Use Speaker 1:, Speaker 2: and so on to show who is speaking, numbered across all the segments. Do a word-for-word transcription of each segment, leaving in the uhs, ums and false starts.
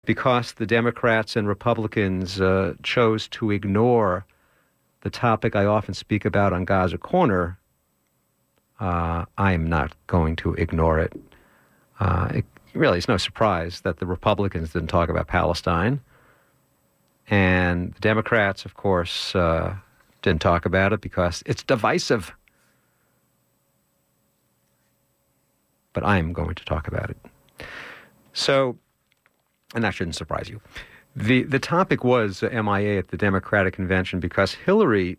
Speaker 1: because the Democrats and Republicans uh, chose to ignore the topic I often speak about on Gaza Corner, uh, I am not going to ignore it. Uh, it really is no surprise that the Republicans didn't talk about Palestine. And the Democrats, of course, uh, didn't talk about it because it's divisive. But I am going to talk about it. So, and that shouldn't surprise you. The the topic was M I A at the Democratic Convention because Hillary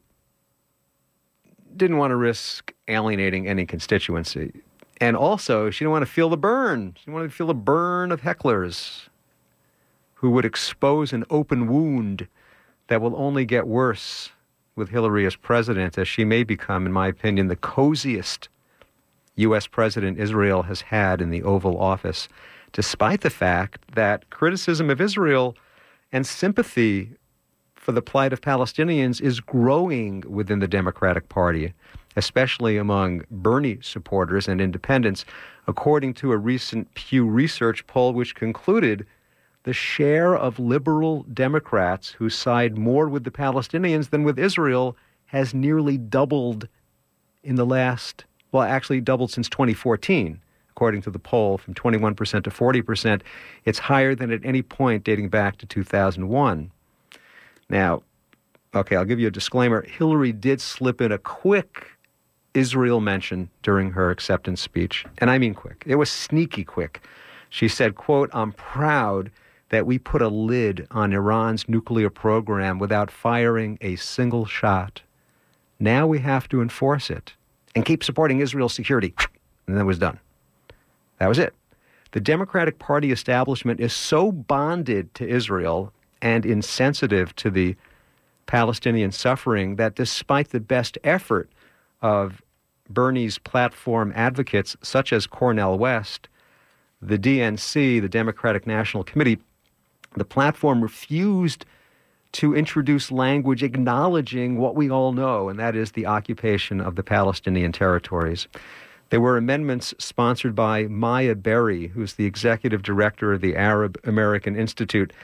Speaker 1: didn't want to risk alienating any constituency. And also, she didn't want to feel the burn. She didn't want to feel the burn of hecklers who would expose an open wound that will only get worse with Hillary as president, as she may become, in my opinion, the coziest U S president Israel has had in the Oval Office, despite the fact that criticism of Israel and sympathy for the plight of Palestinians is growing within the Democratic Party, especially among Bernie supporters and independents, according to a recent Pew Research poll which concluded the share of liberal Democrats who side more with the Palestinians than with Israel has nearly doubled in the last, well, actually doubled since twenty fourteen. According to the poll, from twenty-one percent to forty percent. It's higher than at any point dating back to two thousand one. Now, okay, I'll give you a disclaimer. Hillary did slip in a quick Israel mention during her acceptance speech, and I mean quick. It was sneaky quick. She said, quote, "I'm proud that we put a lid on Iran's nuclear program without firing a single shot. Now we have to enforce it and keep supporting Israel's security." And that was done. That was it. The Democratic Party establishment is so bonded to Israel and insensitive to the Palestinian suffering that despite the best effort of Bernie's platform advocates, such as Cornel West, the D N C, the Democratic National Committee, the platform refused to introduce language acknowledging what we all know, and that is the occupation of the Palestinian territories. There were amendments sponsored by Maya Berry, who's the executive director of the Arab American Institute.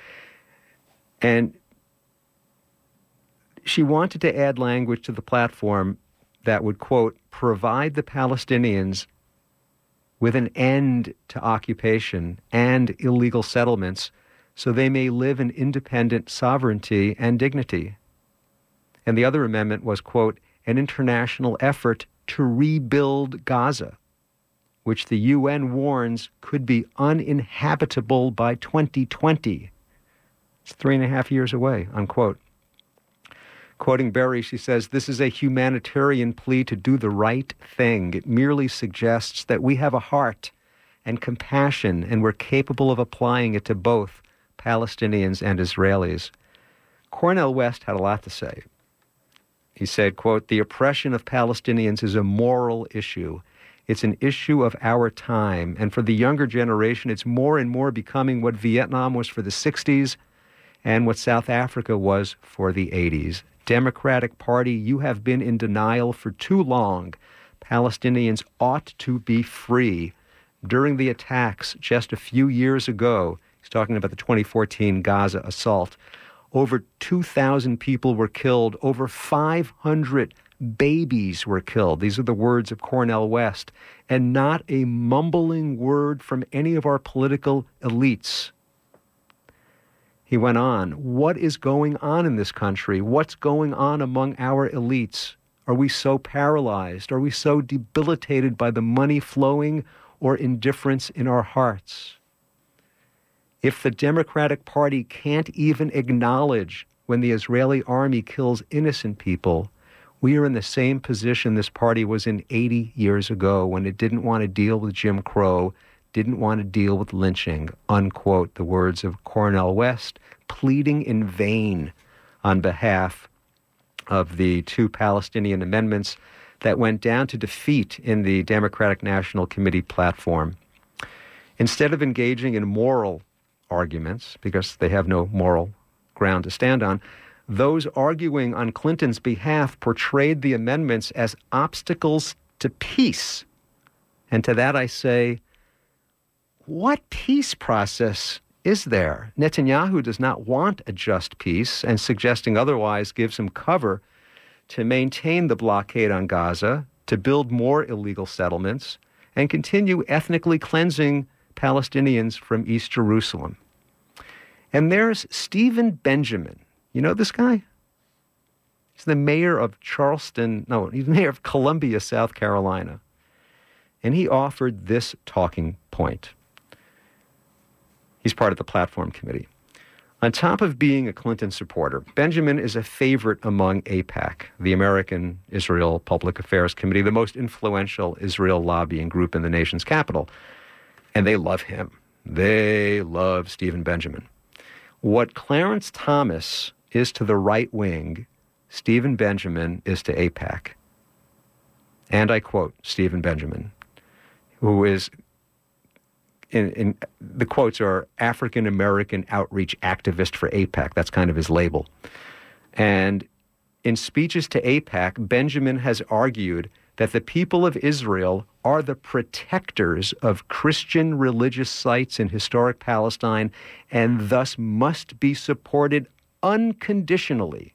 Speaker 1: And she wanted to add language to the platform that would, quote, provide the Palestinians with an end to occupation and illegal settlements so they may live in independent sovereignty and dignity. And the other amendment was, quote, an international effort to rebuild Gaza, which the U N warns could be uninhabitable by twenty twenty. It's three and a half years away, unquote. Quoting Berry, she says, "This is a humanitarian plea to do the right thing. It merely suggests that we have a heart and compassion, and we're capable of applying it to both Palestinians and Israelis." Cornel West had a lot to say. He said, quote, "The oppression of Palestinians is a moral issue. It's an issue of our time. And for the younger generation, it's more and more becoming what Vietnam was for the sixties and what South Africa was for the eighties. Democratic Party, you have been in denial for too long. Palestinians ought to be free. During the attacks just a few years ago," he's talking about the twenty fourteen Gaza assault, "over two thousand people were killed. Over five hundred babies were killed." These are the words of Cornel West. "And not a mumbling word from any of our political elites." He went on, "What is going on in this country? What's going on among our elites? Are we so paralyzed? Are we so debilitated by the money flowing or indifference in our hearts? If the Democratic Party can't even acknowledge when the Israeli army kills innocent people, we are in the same position this party was in eighty years ago when it didn't want to deal with Jim Crow, didn't want to deal with lynching," unquote, the words of Cornel West, pleading in vain on behalf of the two Palestinian amendments that went down to defeat in the Democratic National Committee platform. Instead of engaging in moral arguments, because they have no moral ground to stand on, those arguing on Clinton's behalf portrayed the amendments as obstacles to peace. And to that I say, what peace process is there? Netanyahu does not want a just peace, and suggesting otherwise gives him cover to maintain the blockade on Gaza, to build more illegal settlements, and continue ethnically cleansing Palestinians from East Jerusalem. And there's Stephen Benjamin. You know this guy? He's the mayor of Charleston, no, he's mayor of Columbia, South Carolina. And he offered this talking point. He's part of the platform committee. On top of being a Clinton supporter, Benjamin is a favorite among AIPAC, the American Israel Public Affairs Committee, the most influential Israel lobbying group in the nation's capital. And they love him. They love Stephen Benjamin. What Clarence Thomas is to the right wing, Stephen Benjamin is to AIPAC. And I quote Stephen Benjamin, who is, in, in the quotes are African American outreach activist for AIPAC. That's kind of his label. And in speeches to AIPAC, Benjamin has argued that the people of Israel are the protectors of Christian religious sites in historic Palestine and thus must be supported unconditionally.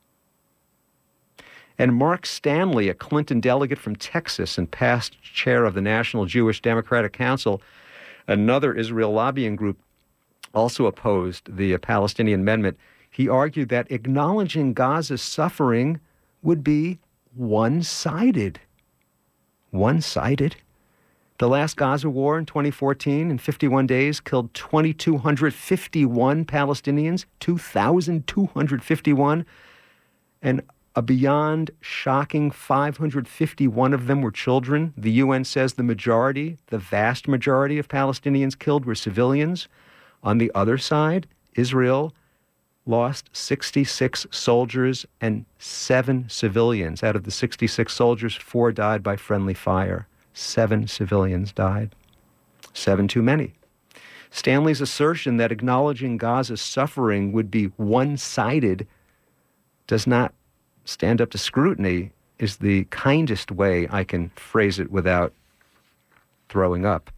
Speaker 1: And Mark Stanley, a Clinton delegate from Texas and past chair of the National Jewish Democratic Council, another Israel lobbying group, also opposed the Palestinian Amendment. He argued that acknowledging Gaza's suffering would be one-sided. One-sided? The last Gaza war in twenty fourteen, in fifty-one days, killed two thousand two hundred fifty-one Palestinians, two thousand two hundred fifty-one, and a beyond shocking five hundred fifty-one of them were children. The U N says the majority, the vast majority of Palestinians killed were civilians. On the other side, Israel lost sixty-six soldiers and seven civilians. Out of the sixty-six soldiers, four died by friendly fire. Seven civilians died. Seven too many. Stanley's assertion that acknowledging Gaza's suffering would be one-sided does not stand up to scrutiny is the kindest way I can phrase it without throwing up.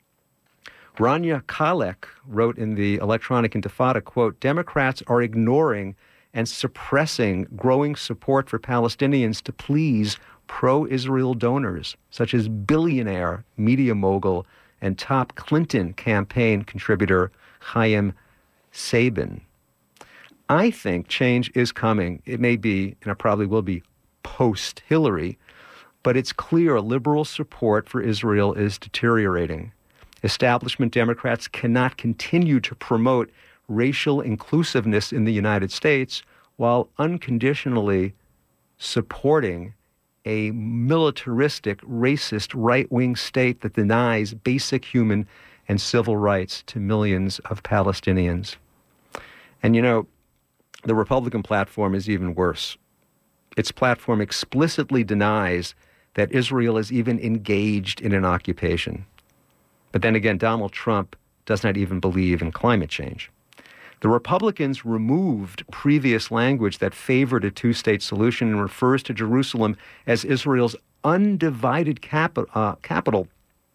Speaker 1: Rania Khalek wrote in the Electronic Intifada, quote, Democrats are ignoring and suppressing growing support for Palestinians to please pro-Israel donors, such as billionaire, media mogul, and top Clinton campaign contributor Chaim Sabin. I think change is coming. It may be, and it probably will be, post-Hillary, but it's clear liberal support for Israel is deteriorating. Establishment Democrats cannot continue to promote racial inclusiveness in the United States while unconditionally supporting a militaristic, racist, right-wing state that denies basic human and civil rights to millions of Palestinians. And you know, the Republican platform is even worse. Its platform explicitly denies that Israel is even engaged in an occupation. But then again, Donald Trump does not even believe in climate change. The Republicans removed previous language that favored a two-state solution and refers to Jerusalem as Israel's undivided capi- uh, capital.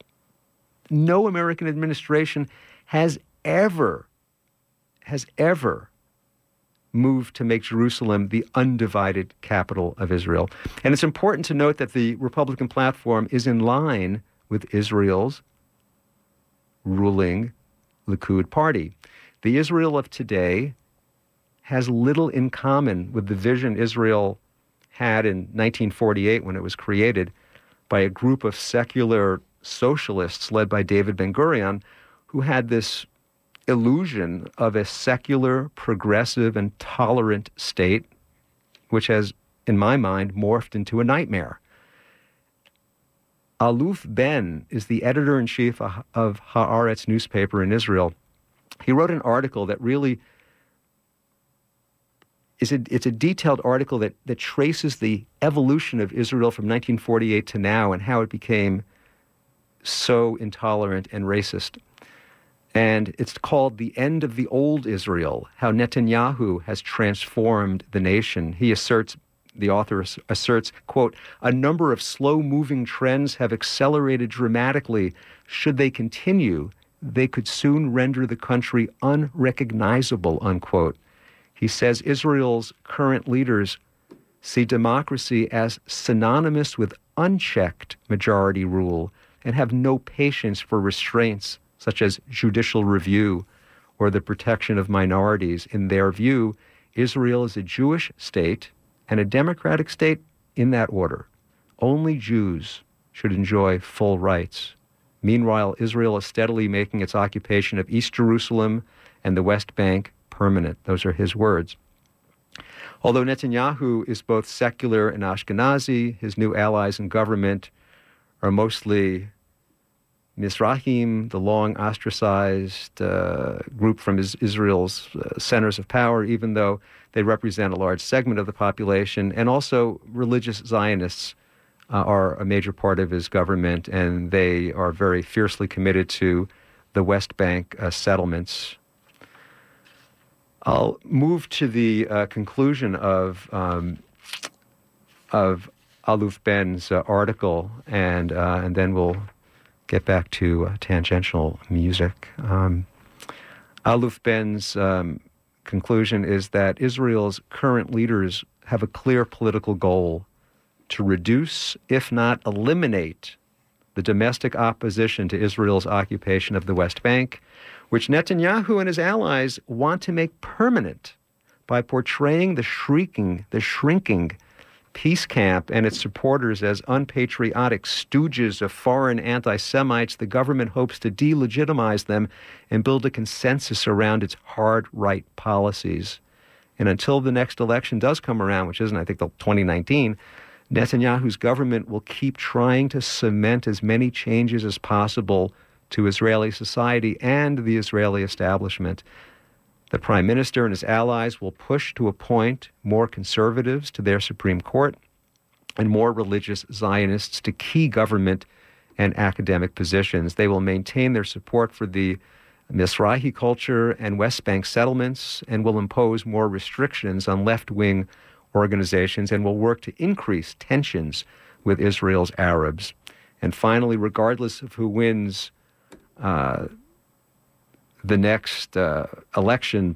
Speaker 1: No American administration has ever, has ever moved to make Jerusalem the undivided capital of Israel. And it's important to note that the Republican platform is in line with Israel's ruling Likud party. The Israel of today has little in common with the vision Israel had in nineteen forty-eight when it was created by a group of secular socialists led by David Ben-Gurion, who had this illusion of a secular, progressive, and tolerant state, which has, in my mind, morphed into a nightmare. Aluf Ben is the editor-in-chief of Haaretz newspaper in Israel. He wrote an article that really is a, it's a detailed article that, that traces the evolution of Israel from nineteen forty-eight to now and how it became so intolerant and racist. And it's called The End of the Old Israel, how Netanyahu has transformed the nation. He asserts, the author asserts, quote, a number of slow-moving trends have accelerated dramatically. Should they continue, they could soon render the country unrecognizable, unquote. He says Israel's current leaders see democracy as synonymous with unchecked majority rule and have no patience for restraints such as judicial review or the protection of minorities. In their view, Israel is a Jewish state and a democratic state in that order. Only Jews should enjoy full rights. Meanwhile, Israel is steadily making its occupation of East Jerusalem and the West Bank permanent. Those are his words. Although Netanyahu is both secular and Ashkenazi, his new allies in government are mostly Mizrahim, the long ostracized uh, group from is- Israel's uh, centers of power, even though they represent a large segment of the population, and also religious Zionists uh, are a major part of his government, and they are very fiercely committed to the West Bank uh, settlements. I'll move to the uh, conclusion of um, of Aluf Ben's uh, article, and uh, and then we'll get back to uh, tangential music. Um, Aluf Ben's um, conclusion is that Israel's current leaders have a clear political goal to reduce, if not eliminate, the domestic opposition to Israel's occupation of the West Bank, which Netanyahu and his allies want to make permanent by portraying the shrieking, the shrinking peace camp and its supporters as unpatriotic stooges of foreign anti-Semites. The government hopes to delegitimize them and build a consensus around its hard right policies. And until the next election does come around, which isn't, I think, till twenty nineteen, Netanyahu's government will keep trying to cement as many changes as possible to Israeli society and the Israeli establishment. The prime minister and his allies will push to appoint more conservatives to their Supreme Court and more religious Zionists to key government and academic positions. They will maintain their support for the Mizrahi culture and West Bank settlements and will impose more restrictions on left-wing organizations and will work to increase tensions with Israel's Arabs. And finally, regardless of who wins uh, the next uh, election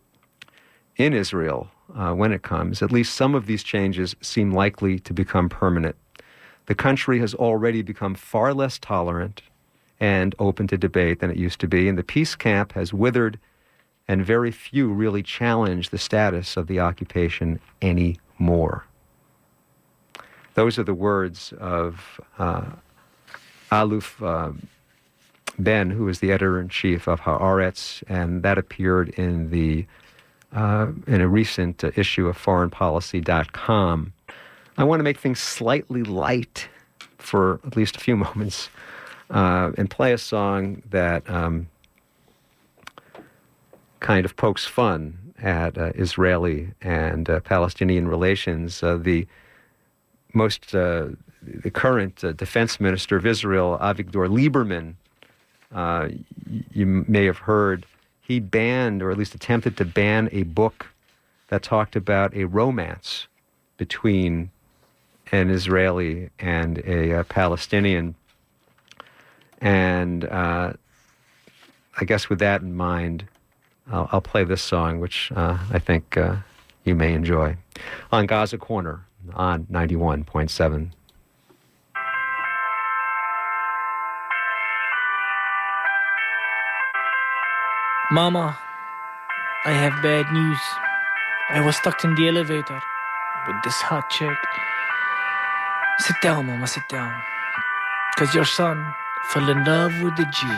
Speaker 1: in Israel, uh, when it comes, at least some of these changes seem likely to become permanent. The country has already become far less tolerant and open to debate than it used to be, and the peace camp has withered, and very few really challenge the status of the occupation anymore. Those are the words of uh, Aluf uh, Ben, who is the editor-in-chief of Haaretz, and that appeared in the uh, in a recent uh, issue of foreign policy dot com. I want to make things slightly light for at least a few moments uh, and play a song that um, kind of pokes fun at uh, Israeli and uh, Palestinian relations. Uh, the most uh, the current uh, defense minister of Israel, Avigdor Lieberman, Uh, you may have heard, he banned, or at least attempted to ban, a book that talked about a romance between an Israeli and a, a Palestinian. And uh, I guess with that in mind, I'll, I'll play this song, which uh, I think uh, you may enjoy. On Gaza Corner on ninety-one point seven.
Speaker 2: Mama, I have bad news. I was stuck in the elevator with this hot chick. Sit down, Mama, sit down. Cause your son fell in love with the Jew.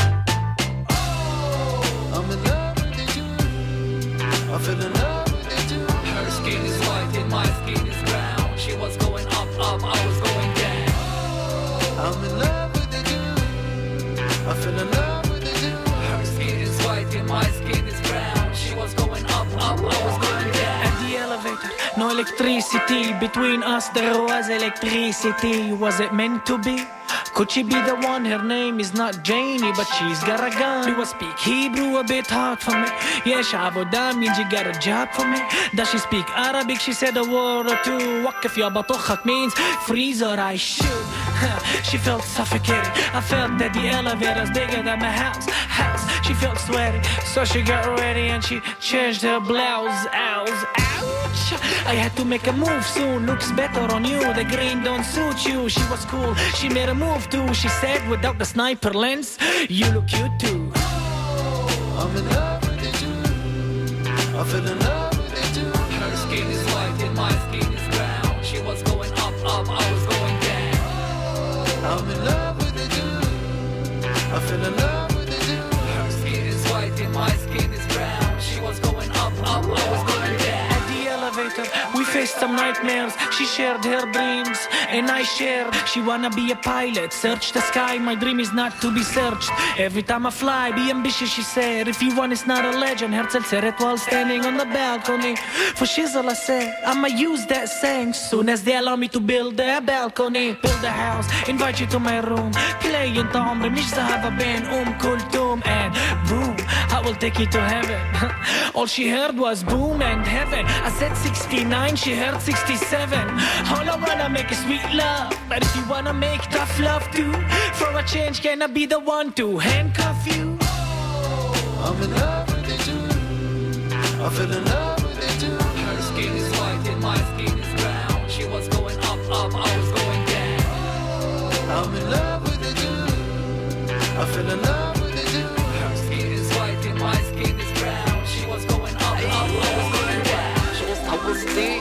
Speaker 3: Oh, I'm in love with the Jew. I fell in love with the Jew. Her skin is white and my skin is brown. She was going up, up, I was going down. Oh, I'm in love with the Jew. I fell in love. My skin is brown. She was going up, up, I was going down.
Speaker 2: At the elevator, no electricity. Between us there was electricity. Was it meant to be? Could she be the one? Her name is not Janie, but she's got a gun. Do I speak Hebrew? A bit hard for me. Yes, avodah means you got a job for me. Does she speak Arabic? She said a word or two. Wakif ya batokhak means freezer, I should She felt suffocated. I felt that the elevator's bigger than my house. House. She felt sweaty, so she got ready and she changed her blouse. Ouch, ouch. I had to make a move soon. Looks better on you. The green don't suit you. She was cool. She made a move too. She said without the sniper lens, you look cute too.
Speaker 3: I'm in love with you too. I fell in love with you too. Her skin is white and my skin is brown. She was going up, up, I was going down. I'm in love with you too. I fell in love with you too. Her skin is white and my skin is brown. She was going up, up, I was going down.
Speaker 2: At the elevator, we faced some nightmares. She shared her dreams, and I shared. She wanna be a pilot, search the sky. My dream is not to be searched. Every time I fly, be ambitious, she said. If you want, it's not a legend. Herzl said it while standing on the balcony. For shizzle, I said, I'ma use that saying soon as they allow me to build a balcony. Build a house, invite you to my room. Play انت عمري مش ذهب بين أم كلثوم. And boom, I will take you to heaven. All she heard was boom and heaven. I said sixty-nine, she heard sixty-seven. All I wanna make is sweet love, but if you wanna make tough love too, for a change, can I be the one to handcuff you?
Speaker 3: I'm in love with you too. I fell in love with you too. Her skin is white and my skin is brown. She was going up, up, I was going down. I'm in love with you too. I fell in love with you too. Her skin is white and my skin is brown. She was going up, up, I was going down.
Speaker 4: شو قصتي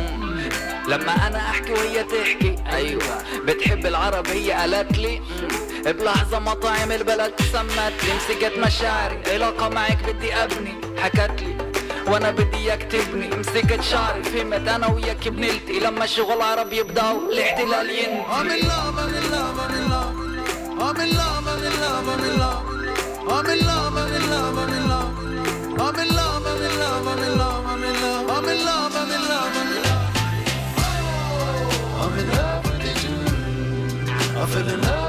Speaker 4: لما انا احكي وهي تحكي ايوه بتحب العرب هي قالت لي بلحظة مطاعم البلد سمت لي مسكت مشاعري علاقة معك بدي ابني حكت لي وانا بدي اياك تبني مسكت شعري فهمت انا وياك بنلتقي لما الشغل عرب يبدأوا الاحتلال ينتهي.
Speaker 3: I'm in love, I'm in love, I'm in love. I'm in love, I'm in love, I'm in love. I'm in love, I'm in love, I'm in love. I'm in love, I'm in love, I'm in love, I'm in love. I'm in love, I'm in love, I'm in love. I'm in love with you. I fell in love.